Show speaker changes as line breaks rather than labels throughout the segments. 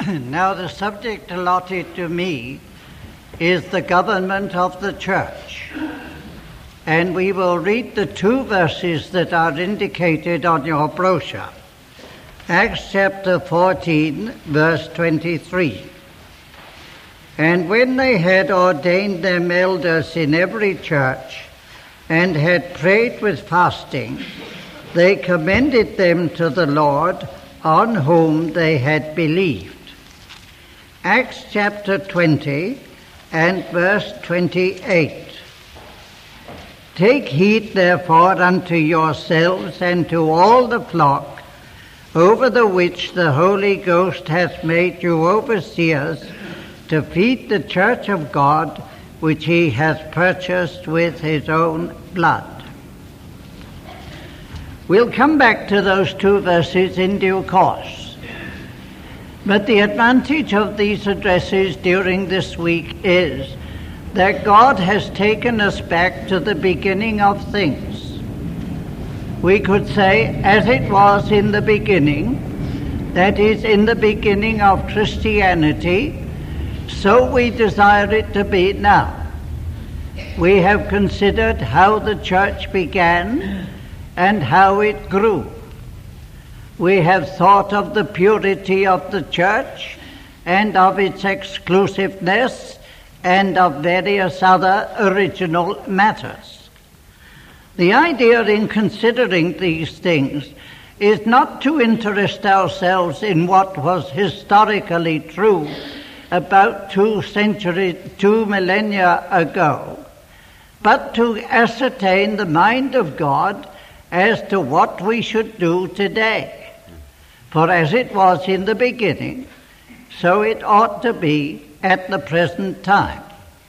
Now the subject allotted to me is the government of the church. And we will read the two verses that are indicated on your brochure. Acts chapter 14, verse 23. And when they had ordained them elders in every church, and had prayed with fasting, they commended them to the Lord, on whom they had believed. Acts chapter 20 and verse 28. Take heed therefore unto yourselves and to all the flock, over the which the Holy Ghost hath made you overseers, to feed the church of God, which he hath purchased with his own blood. We'll come back to those two verses in due course. But the advantage of these addresses during this week is that God has taken us back to the beginning of things. We could say, as it was in the beginning, that is, in the beginning of Christianity, so we desire it to be now. We have considered how the church began and how it grew. We have thought of the purity of the church and of its exclusiveness and of various other original matters. The idea in considering these things is not to interest ourselves in what was historically true about 2 millennia ago, but to ascertain the mind of God as to what we should do today. For as it was in the beginning, so it ought to be at the present time.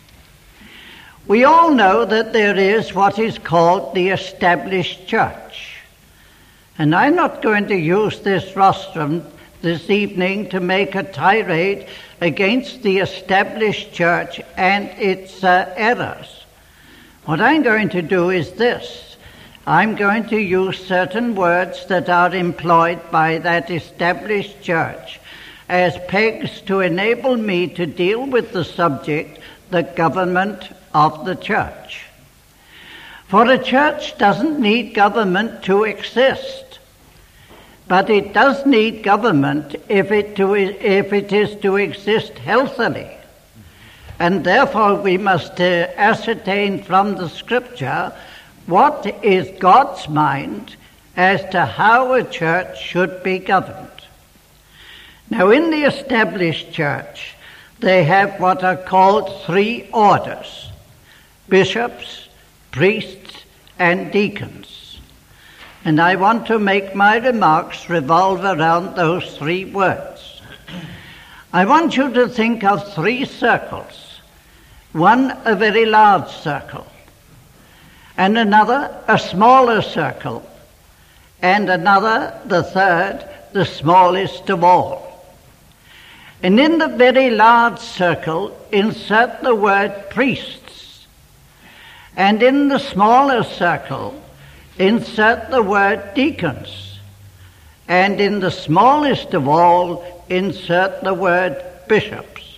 We all know that there is what is called the established church. And I'm not going to use this rostrum this evening to make a tirade against the established church and its errors. What I'm going to do is this. I'm going to use certain words that are employed by that established church as pegs to enable me to deal with the subject, the government of the church. For a church doesn't need government to exist, but it does need government if it is to exist healthily. And therefore we must ascertain from the Scripture what is God's mind as to how a church should be governed. Now, in the established church, they have what are called three orders: bishops, priests, and deacons. And I want to make my remarks revolve around those three words. I want you to think of three circles. One, a very large circle, and another, a smaller circle, and another, the third, the smallest of all. And in the very large circle, insert the word priests, and in the smaller circle, insert the word deacons, and in the smallest of all, insert the word bishops.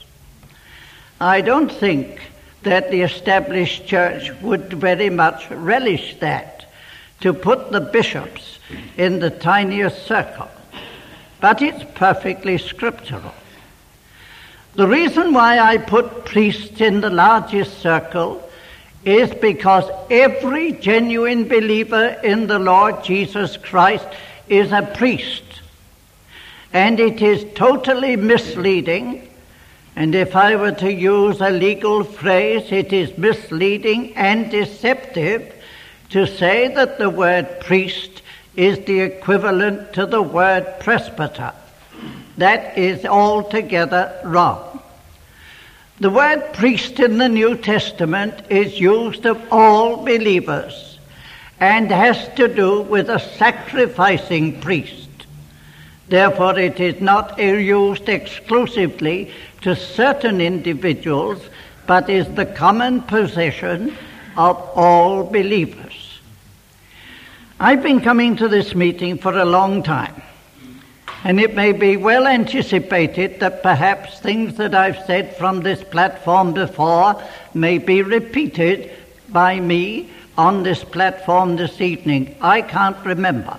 I don't think that the established church would very much relish that, to put the bishops in the tiniest circle. But it's perfectly scriptural. The reason why I put priests in the largest circle is because every genuine believer in the Lord Jesus Christ is a priest. And it is totally misleading. And if I were to use a legal phrase, it is misleading and deceptive to say that the word priest is the equivalent to the word presbyter. That is altogether wrong. The word priest in the New Testament is used of all believers and has to do with a sacrificing priest. Therefore, it is not used exclusively to certain individuals, but is the common possession of all believers. I've been coming to this meeting for a long time, And it may be well anticipated that perhaps things that I've said from this platform before may be repeated by me on this platform this evening. I can't remember.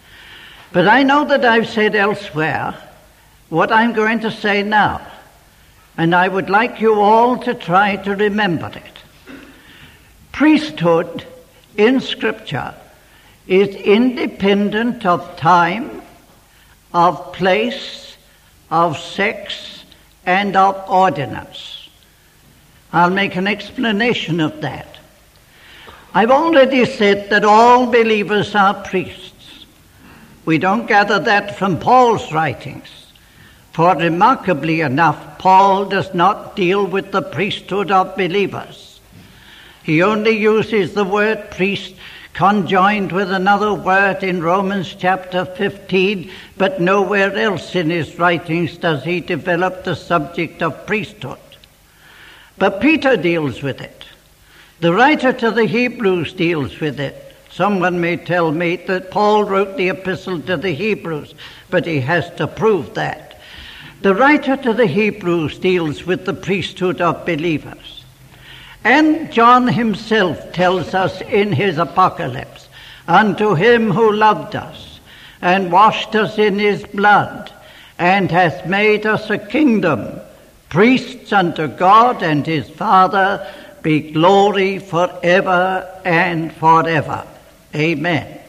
But I know that I've said elsewhere what I'm going to say now, and I would like you all to try to remember it. Priesthood in Scripture is independent of time, of place, of sex, and of ordinance. I'll make an explanation of that. I've already said that all believers are priests. We don't gather that from Paul's writings, for remarkably enough, Paul does not deal with the priesthood of believers. He only uses the word priest conjoined with another word in Romans chapter 15, but nowhere else in his writings does he develop the subject of priesthood. But Peter deals with it. The writer to the Hebrews deals with it. Someone may tell me that Paul wrote the epistle to the Hebrews, but he has to prove that. The writer to the Hebrews deals with the priesthood of believers. And John himself tells us in his Apocalypse, unto him who loved us and washed us in his blood and hath made us a kingdom, priests unto God and his Father, be glory forever and forever. Amen.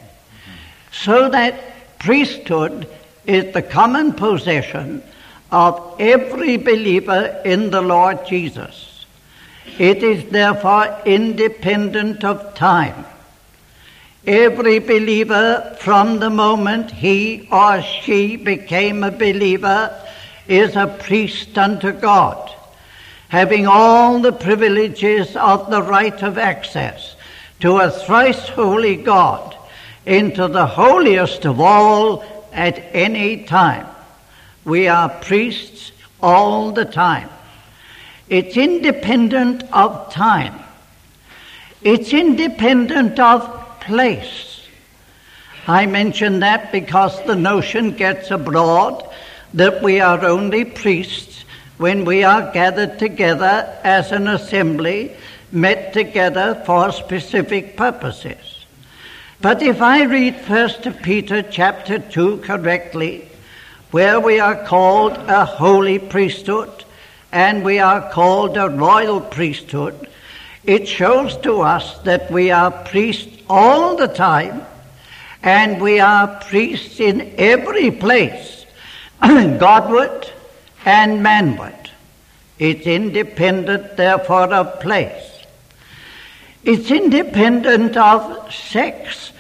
So that priesthood is the common possession of every believer in the Lord Jesus. It is therefore independent of time. Every believer, from the moment he or she became a believer, is a priest unto God, having all the privileges of the right of access to a thrice holy God into the holiest of all at any time. We are priests all the time. It's independent of time. It's independent of place. I mention that because the notion gets abroad that we are only priests when we are gathered together as an assembly, met together for specific purposes. But if I read 1 Peter chapter 2 correctly, where we are called a holy priesthood, and we are called a royal priesthood, it shows to us that we are priests all the time, and we are priests in every place, Godward and manward. It's independent, therefore, of place. It's independent of sex.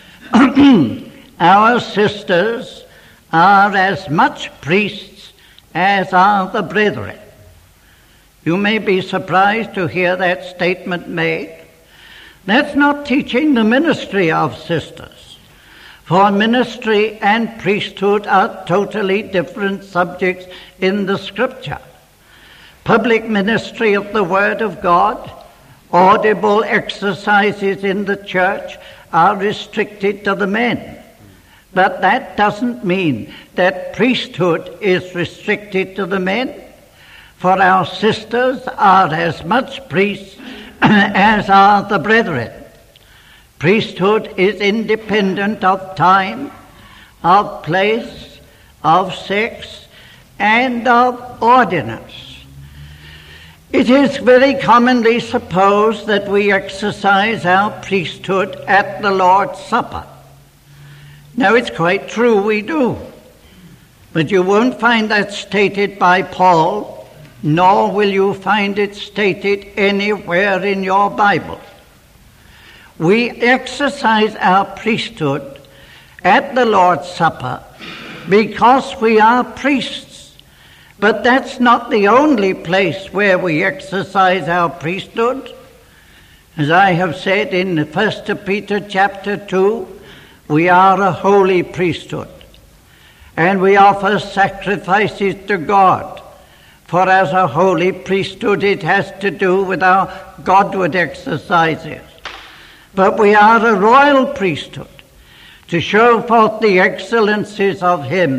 Our sisters are as much priests as are the brethren. You may be surprised to hear that statement made. That's not teaching the ministry of sisters, for ministry and priesthood are totally different subjects in the Scripture. Public ministry of the Word of God, audible exercises in the church are restricted to the men. But that doesn't mean that priesthood is restricted to the men. For our sisters are as much priests as are the brethren. Priesthood is independent of time, of place, of sex, and of ordinance. It is very commonly supposed that we exercise our priesthood at the Lord's Supper. Now, it's quite true we do, but you won't find that stated by Paul, nor will you find it stated anywhere in your Bible. We exercise our priesthood at the Lord's Supper because we are priests. But that's not the only place where we exercise our priesthood. As I have said in 1 Peter chapter 2, we are a holy priesthood, and we offer sacrifices to God. For as a holy priesthood, it has to do with our Godward exercises. But we are a royal priesthood to show forth the excellencies of him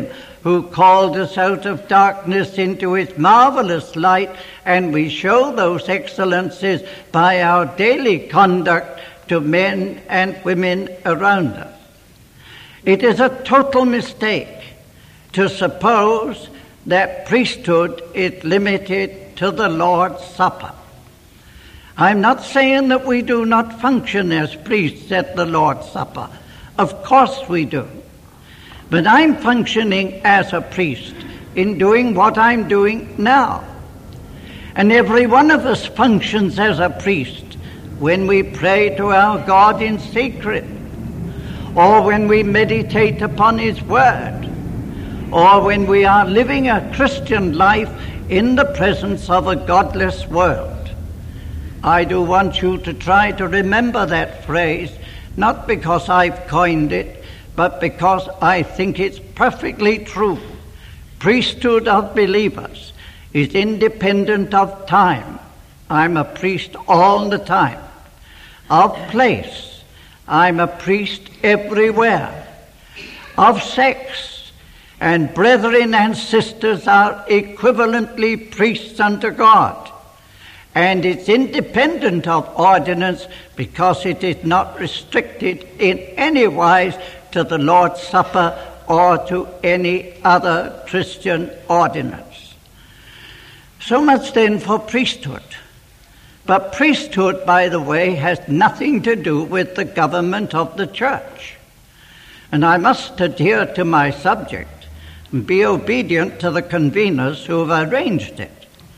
who called us out of darkness into his marvelous light, and we show those excellencies by our daily conduct to men and women around us. It is a total mistake to suppose that priesthood is limited to the Lord's Supper. I'm not saying that we do not function as priests at the Lord's Supper. Of course we do. But I'm functioning as a priest in doing what I'm doing now. And every one of us functions as a priest when we pray to our God in secret, or when we meditate upon his word, or when we are living a Christian life in the presence of a godless world. I do want you to try to remember that phrase, not because I've coined it, but because I think it's perfectly true. Priesthood of believers is independent of time. I'm a priest all the time. Of place, I'm a priest everywhere. Of sex, and brethren and sisters are equivalently priests unto God. And it's independent of ordinance because it is not restricted in any wise to the Lord's Supper or to any other Christian ordinance. So much then for priesthood. But priesthood, by the way, has nothing to do with the government of the church. And I must adhere to my subject and be obedient to the conveners who have arranged it.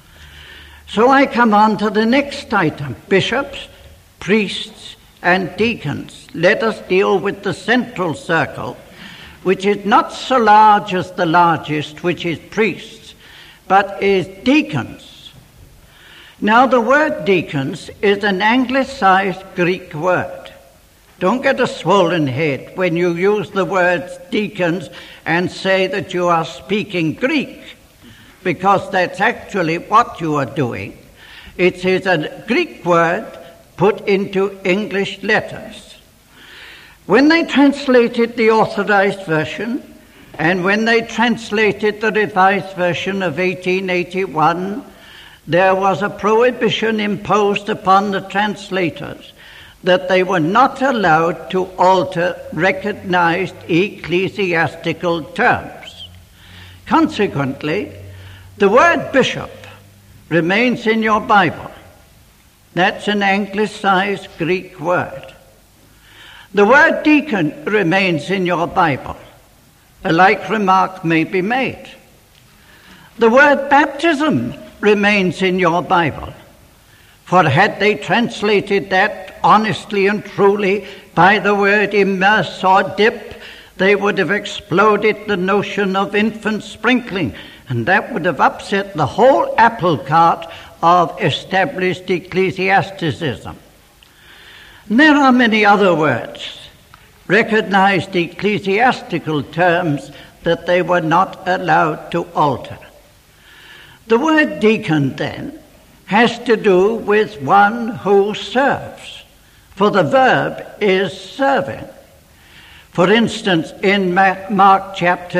So I come on to the next item, bishops, priests, and deacons. Let us deal with the central circle, which is not so large as the largest, which is priests, but is deacons. Now, the word deacons is an anglicized Greek word. Don't get a swollen head when you use the word deacons and say that you are speaking Greek, because that's actually what you are doing. It is a Greek word put into English letters. When they translated the Authorized Version, and when they translated the Revised Version of 1881, there was a prohibition imposed upon the translators that they were not allowed to alter recognized ecclesiastical terms. Consequently, the word bishop remains in your Bible. That's an anglicized Greek word. The word deacon remains in your Bible. A like remark may be made. The word baptism remains in your Bible. For had they translated that honestly and truly by the word immerse or dip, they would have exploded the notion of infant sprinkling, and that would have upset the whole apple cart of established ecclesiasticism. And there are many other words, recognized ecclesiastical terms, that they were not allowed to alter. The word deacon, then, has to do with one who serves, for the verb is serving. For instance, in Mark chapter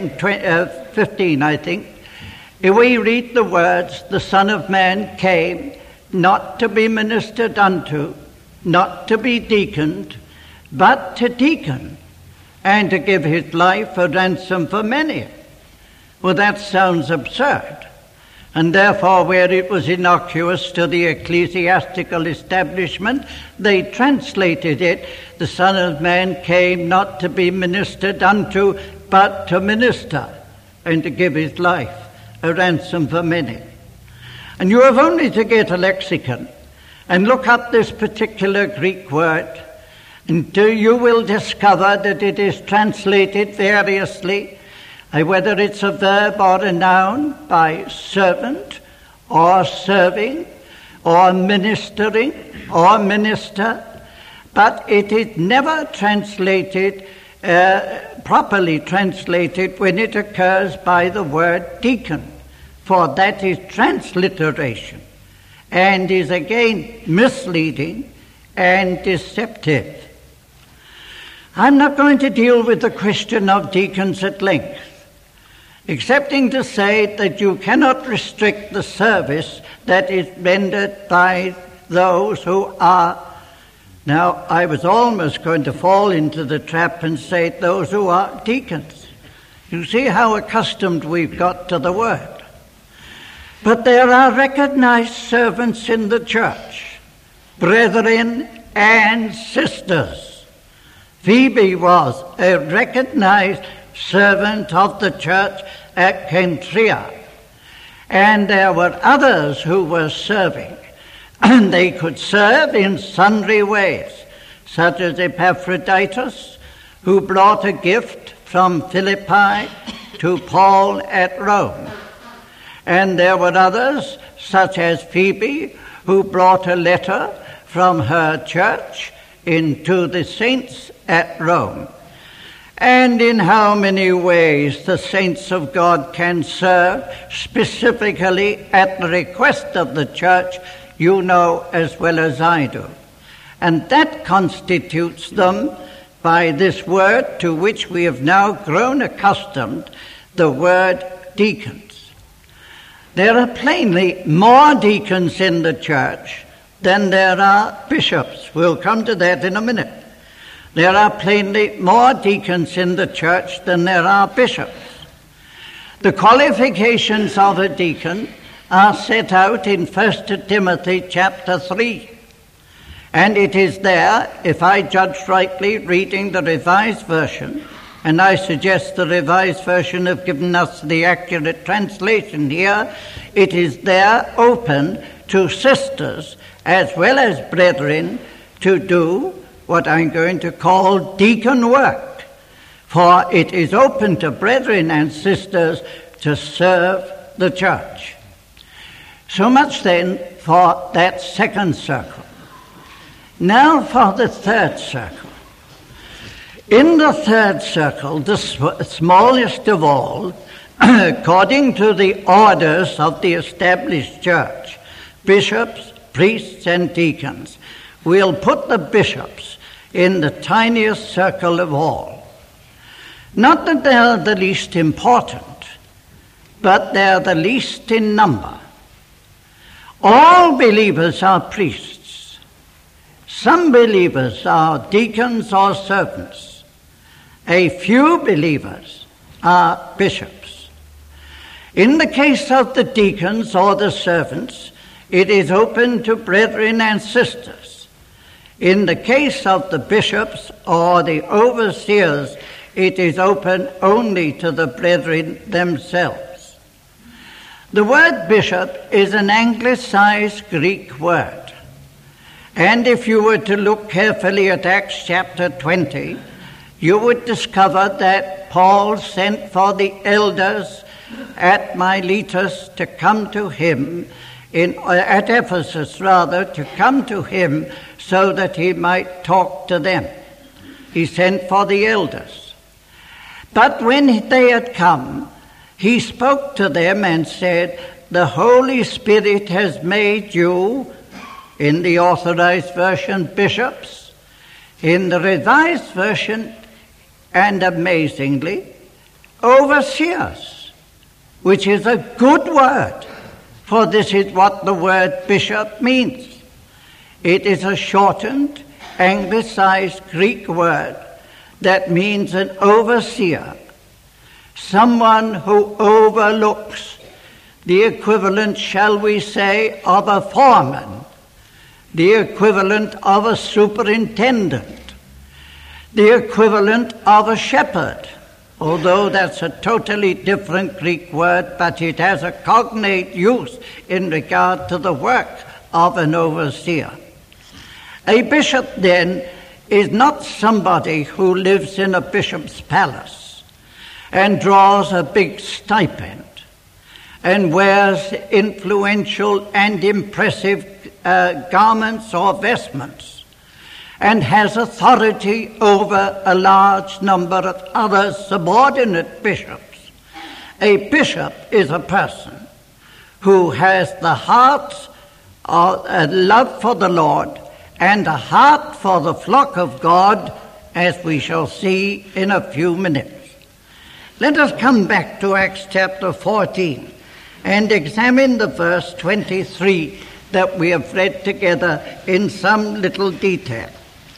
15, I think, we read the words, "The Son of Man came not to be ministered unto, not to be deaconed, but to deacon, and to give his life a ransom for many." Well, that sounds absurd. And therefore, where it was innocuous to the ecclesiastical establishment, they translated it, "The Son of Man came not to be ministered unto, but to minister, and to give his life a ransom for many." And you have only to get a lexicon and look up this particular Greek word, and you will discover that it is translated variously, whether it's a verb or a noun, by servant or serving or ministering or minister, but it is never translated, properly translated, when it occurs by the word deacon, for that is transliteration and is again misleading and deceptive. I'm not going to deal with the question of deacons at length. excepting to say that you cannot restrict the service that is rendered by those who are. Now, I was almost going to fall into the trap and say those who are deacons. You see how accustomed we've got to the word. But there are recognized servants in the church, brethren and sisters. Phoebe was a recognized servant of the church at Cenchrea, and there were others who were serving, and they could serve in sundry ways, such as Epaphroditus, who brought a gift from Philippi to Paul at Rome. And there were others, such as Phoebe, who brought a letter from her church into the saints at Rome. And in how many ways the saints of God can serve, specifically at the request of the church, you know as well as I do. And that constitutes them by this word to which we have now grown accustomed, the word deacons. There are plainly more deacons in the church than there are bishops. We'll come to that in a minute. There are plainly more deacons in the church than there are bishops. The qualifications of a deacon are set out in 1 Timothy chapter 3. And it is there, if I judge rightly, reading the Revised Version, and I suggest the Revised Version have given us the accurate translation here, it is there open to sisters as well as brethren to do what I'm going to call deacon work. For it is open to brethren and sisters to serve the church. So much then for that second circle. Now for the third circle. In the third circle, the smallest of all, according to the orders of the established church, bishops, priests, and deacons, we'll put the bishops in the tiniest circle of all. Not that they're the least important, but they're the least in number. All believers are priests. Some believers are deacons or servants. A few believers are bishops. In the case of the deacons or the servants, it is open to brethren and sisters. In the case of the bishops or the overseers, it is open only to the brethren themselves. The word bishop is an anglicized Greek word. And if you were to look carefully at Acts chapter 20, you would discover that Paul sent for the elders at Miletus to come to him, at Ephesus rather, to come to him so that he might talk to them. He sent for the elders. But when they had come, he spoke to them and said, "The Holy Spirit has made you," in the Authorized Version, bishops, in the Revised Version, and amazingly, overseers, which is a good word, for this is what the word bishop means. It is a shortened, anglicized Greek word that means an overseer, someone who overlooks, the equivalent, shall we say, of a foreman, the equivalent of a superintendent, the equivalent of a shepherd, although that's a totally different Greek word, but it has a cognate use in regard to the work of an overseer. A bishop, then, is not somebody who lives in a bishop's palace and draws a big stipend and wears influential and impressive garments or vestments and has authority over a large number of other subordinate bishops. A bishop is a person who has the heart of a love for the Lord and a heart for the flock of God, as we shall see in a few minutes. Let us come back to Acts chapter 14 and examine the verse 23 that we have read together in some little detail.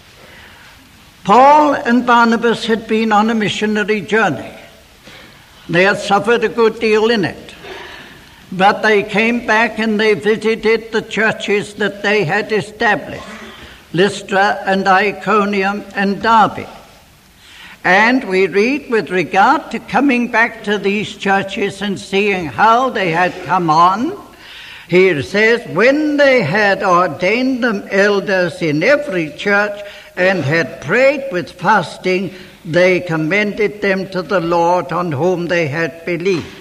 Paul and Barnabas had been on a missionary journey. They had suffered a good deal in it. But they came back and they visited the churches that they had established, Lystra and Iconium and Derbe. And we read with regard to coming back to these churches and seeing how they had come on, he says, when they had ordained them elders in every church and had prayed with fasting, they commended them to the Lord on whom they had believed.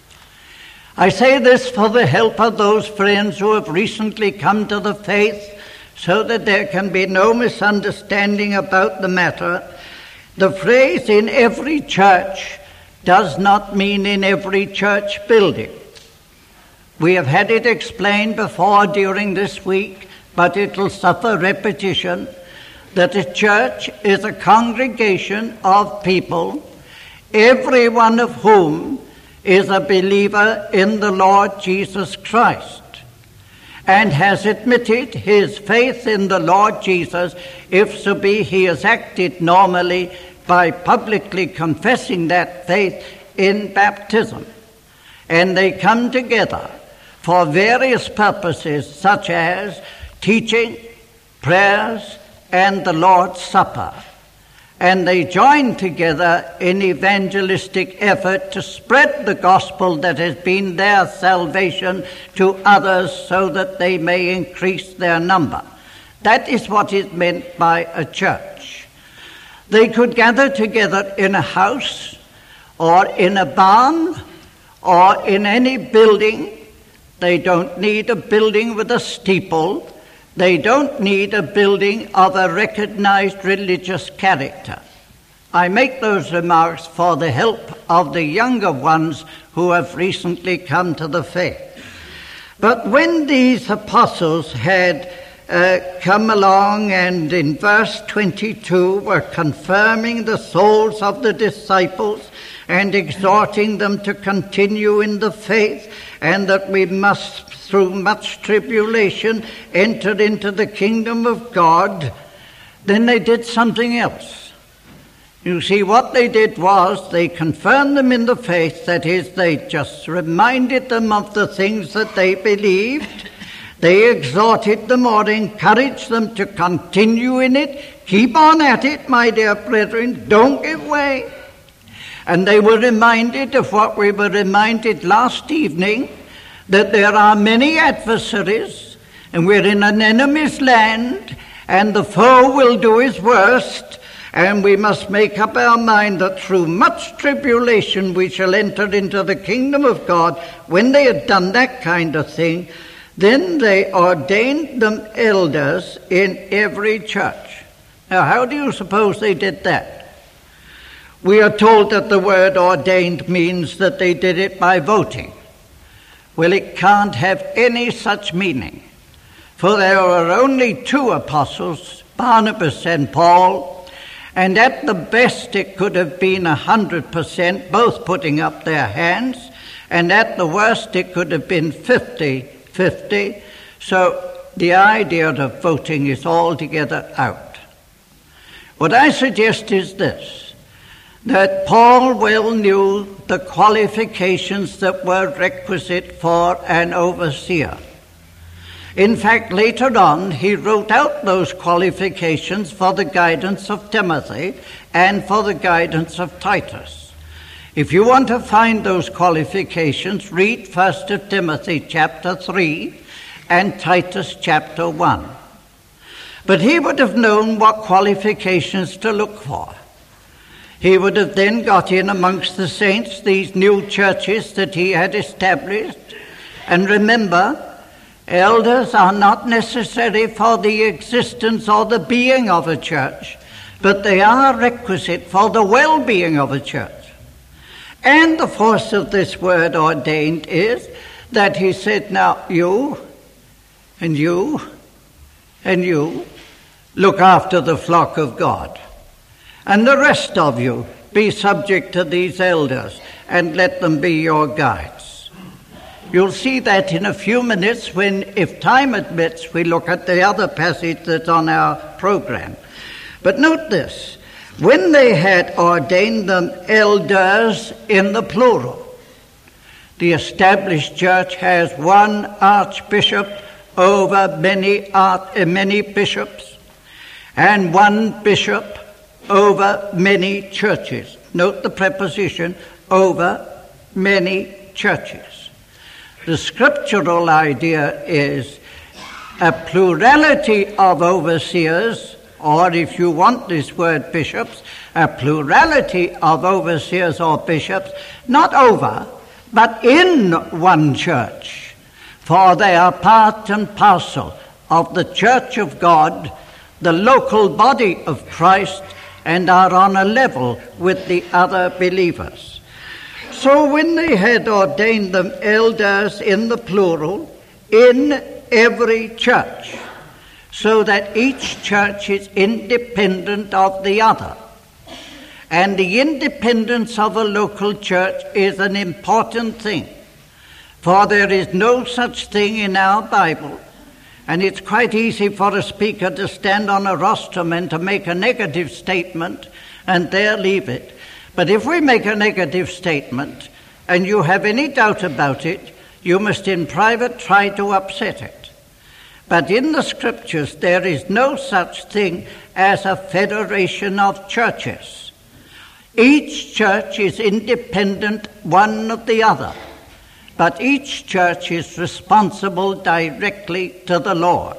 I say this for the help of those friends who have recently come to the faith, so that there can be no misunderstanding about the matter. The phrase "in every church" does not mean in every church building. We have had it explained before during this week, but it will suffer repetition, that a church is a congregation of people, every one of whom is a believer in the Lord Jesus Christ and has admitted his faith in the Lord Jesus, if so be he has acted normally by publicly confessing that faith in baptism. And they come together for various purposes, such as teaching, prayers, and the Lord's Supper. And they join together in evangelistic effort to spread the gospel that has been their salvation to others, so that they may increase their number. That is what is meant by a church. They could gather together in a house or in a barn or in any building. They don't need a building with a steeple. They don't need a building of a recognized religious character. I make those remarks for the help of the younger ones who have recently come to the faith. But when these apostles had come along and in verse 22 were confirming the souls of the disciples and exhorting them to continue in the faith, and that we must through much tribulation enter into the kingdom of God, then they did something else. You see, what they did was they confirmed them in the faith. That is, they just reminded them of the things that they believed. They exhorted them or encouraged them to continue in it. Keep on at it, my dear brethren. Don't give way. And they were reminded of what we were reminded last evening, that there are many adversaries, and we're in an enemy's land, and the foe will do his worst, and we must make up our mind that through much tribulation we shall enter into the kingdom of God. When they had done that kind of thing, then they ordained them elders in every church. Now, how do you suppose they did that? We are told that the word ordained means that they did it by voting. Well, it can't have any such meaning, for there were only two apostles, Barnabas and Paul, and at the best it could have been 100%, both putting up their hands, and at the worst it could have been 50-50, so the idea of voting is altogether out. What I suggest is this, that Paul well knew the qualifications that were requisite for an overseer. In fact, later on, he wrote out those qualifications for the guidance of Timothy and for the guidance of Titus. If you want to find those qualifications, read 1 Timothy chapter 3 and Titus chapter 1. But he would have known what qualifications to look for. He would have then got in amongst the saints these new churches that he had established. And remember, elders are not necessary for the existence or the being of a church, but they are requisite for the well-being of a church. And the force of this word ordained is that he said, now you and you and you look after the flock of God. And the rest of you, be subject to these elders and let them be your guides. You'll see that in a few minutes when, if time admits, we look at the other passage that's on our program. But note this, when they had ordained them elders in the plural. The established church has one archbishop over many bishops, and one bishop over many churches. Note the preposition, over many churches. The scriptural idea is a plurality of overseers, or if you want this word bishops, a plurality of overseers or bishops, not over, but in one church, for they are part and parcel of the church of God, the local body of Christ, and are on a level with the other believers. So when they had ordained them elders in the plural, in every church, so that each church is independent of the other. And the independence of a local church is an important thing, for there is no such thing in our Bible, and it's quite easy for a speaker to stand on a rostrum and to make a negative statement and there leave it. But if we make a negative statement and you have any doubt about it, you must in private try to upset it. But in the scriptures there is no such thing as a federation of churches. Each church is independent one of the other, but each church is responsible directly to the Lord.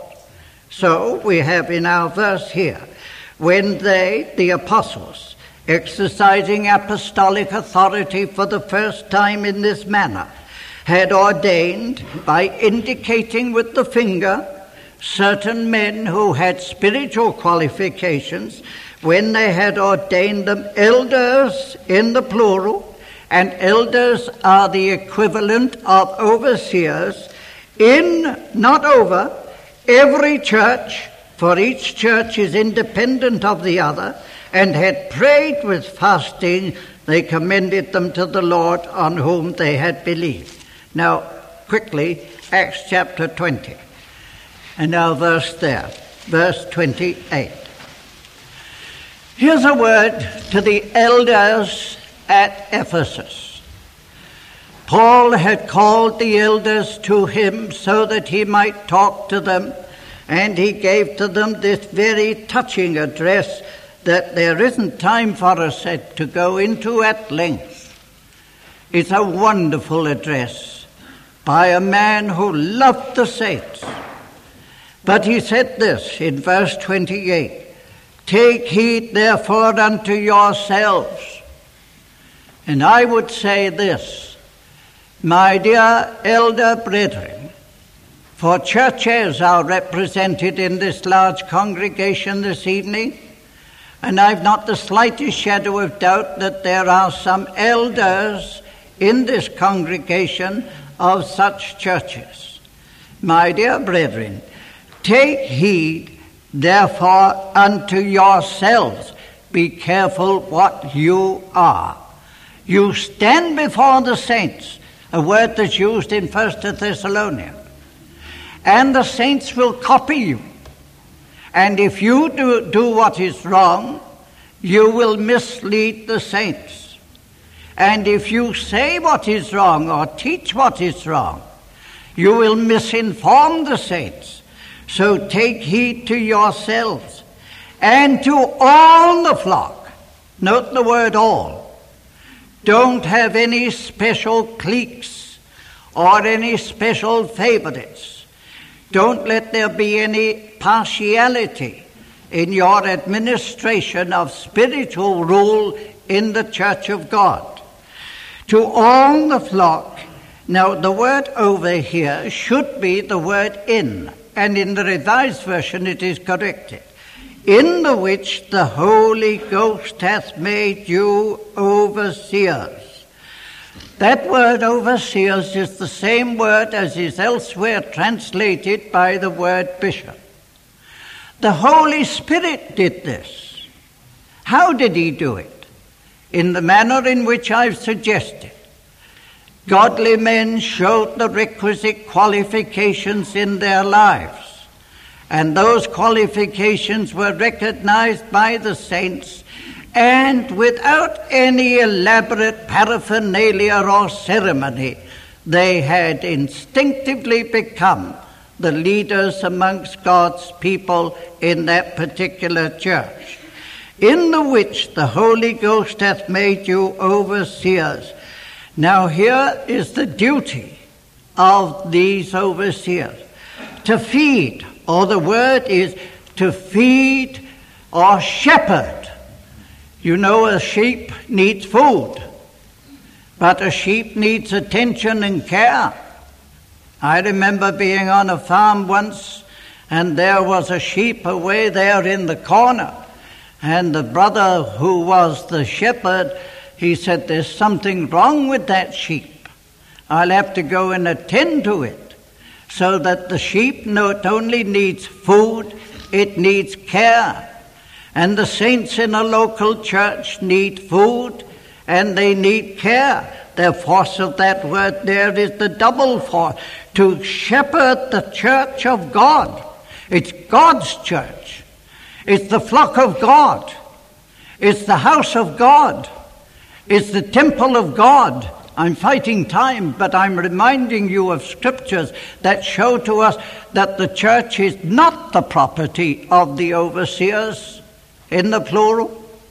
So we have in our verse here, when they, the apostles, exercising apostolic authority for the first time in this manner, had ordained, by indicating with the finger, certain men who had spiritual qualifications, when they had ordained them elders in the plural, and elders are the equivalent of overseers, in, not over, every church, for each church is independent of the other, and had prayed with fasting, they commended them to the Lord on whom they had believed. Now, quickly, Acts chapter 20. And our verse there, verse 28. Here's a word to the elders at Ephesus. Paul had called the elders to him so that he might talk to them, and he gave to them this very touching address that there isn't time for us to go into at length. It's a wonderful address by a man who loved the saints. But he said this in verse 28, "Take heed therefore unto yourselves." And I would say this, my dear elder brethren, for churches are represented in this large congregation this evening, and I've not the slightest shadow of doubt that there are some elders in this congregation of such churches. My dear brethren, take heed therefore unto yourselves. Be careful what you are. You stand before the saints, a word that's used in 1 Thessalonians, and the saints will copy you. And if you do what is wrong, you will mislead the saints. And if you say what is wrong or teach what is wrong, you will misinform the saints. So take heed to yourselves and to all the flock. Note the word all. Don't have any special cliques or any special favorites. Don't let there be any partiality in your administration of spiritual rule in the church of God. To all the flock. Now, the word over here should be the word in, and in the Revised Version it is corrected. In the which the Holy Ghost hath made you overseers. That word overseers is the same word as is elsewhere translated by the word bishop. The Holy Spirit did this. How did he do it? in the manner in which I've suggested. Godly men showed the requisite qualifications in their lives, and those qualifications were recognized by the saints, and without any elaborate paraphernalia or ceremony, they had instinctively become the leaders amongst God's people in that particular church, in the which the Holy Ghost hath made you overseers. Now here is the duty of these overseers: to feed, or the word is to feed or shepherd. You know, a sheep needs food, but a sheep needs attention and care. I remember being on a farm once, and there was a sheep away there in the corner, and the brother who was the shepherd, he said, "There's something wrong with that sheep. I'll have to go and attend to it." So that the sheep not only needs food, it needs care. And the saints in a local church need food and they need care. The force of that word there is the double force: to shepherd the church of God. It's God's church. It's the flock of God. It's the house of God. It's the temple of God. I'm fighting time, but I'm reminding you of scriptures that show to us that the church is not the property of the overseers, in the plural.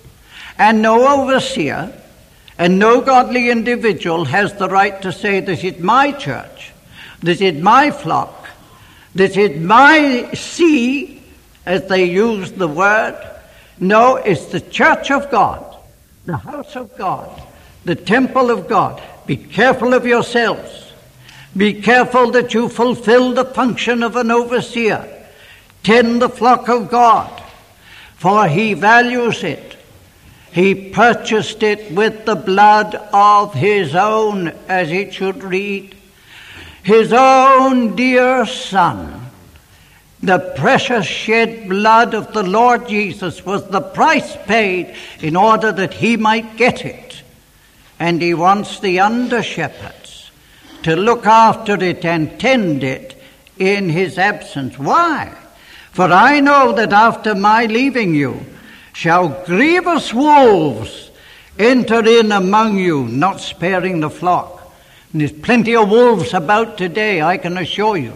And no overseer and no godly individual has the right to say, "This is my church, this is my flock, this is my sea," as they use the word. No, it's the church of God, the house of God, the temple of God. Be careful of yourselves. Be careful that you fulfill the function of an overseer. Tend the flock of God, for he values it. He purchased it with the blood of his own, as it should read. His own dear Son. The precious shed blood of the Lord Jesus was the price paid in order that he might get it. And he wants the under-shepherds to look after it and tend it in his absence. Why? For I know that after my leaving you shall grievous wolves enter in among you, not sparing the flock. And there's plenty of wolves about today, I can assure you.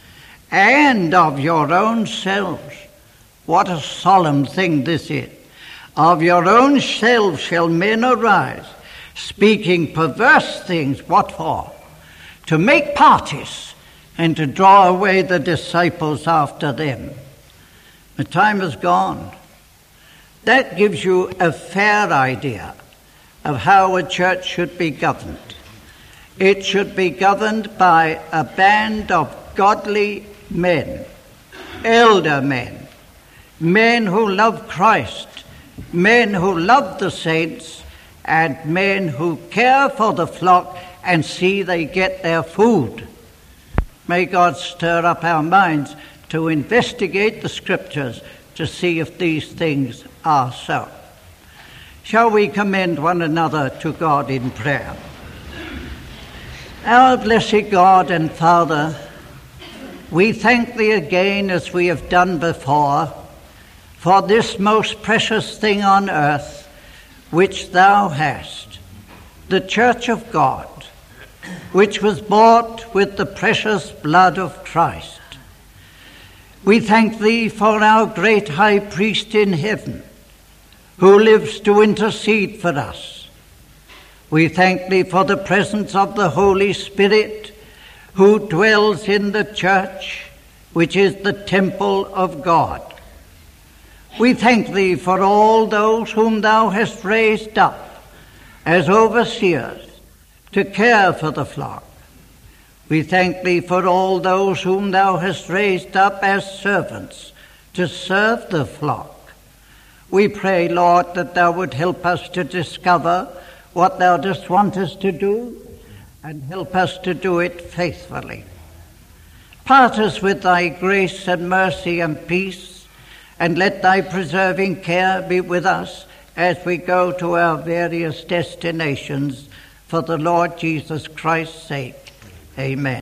And of your own selves. What a solemn thing this is. Of your own selves shall men arise, speaking perverse things. What for? To make parties and to draw away the disciples after them. The time is gone. That gives you a fair idea of how a church should be governed. It should be governed by a band of godly men, elder men, men who love Christ, men who love the saints, and men who care for the flock and see they get their food. May God stir up our minds to investigate the scriptures to see if these things are so. Shall we commend one another to God in prayer? Our blessed God and Father, we thank Thee again, as we have done before, for this most precious thing on earth which Thou hast, the church of God, which was bought with the precious blood of Christ. We thank Thee for our great high priest in heaven, who lives to intercede for us. We thank Thee for the presence of the Holy Spirit, who dwells in the church, which is the temple of God. We thank Thee for all those whom Thou hast raised up as overseers to care for the flock. We thank Thee for all those whom Thou hast raised up as servants to serve the flock. We pray, Lord, that Thou would help us to discover what Thou dost want us to do and help us to do it faithfully. Part us with Thy grace and mercy and peace, and let Thy preserving care be with us as we go to our various destinations for the Lord Jesus Christ's sake. Amen.